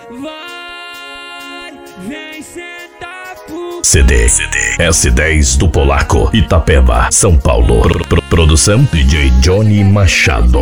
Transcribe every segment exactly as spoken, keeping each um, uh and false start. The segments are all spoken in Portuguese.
vai, vem sentar pro C D, C D S dez do Polaco, Itapeva, São Paulo. Pro, pro, produção D J Johnny Machado.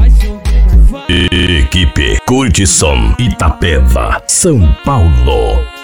Equipe Curtição Itapeva, São Paulo.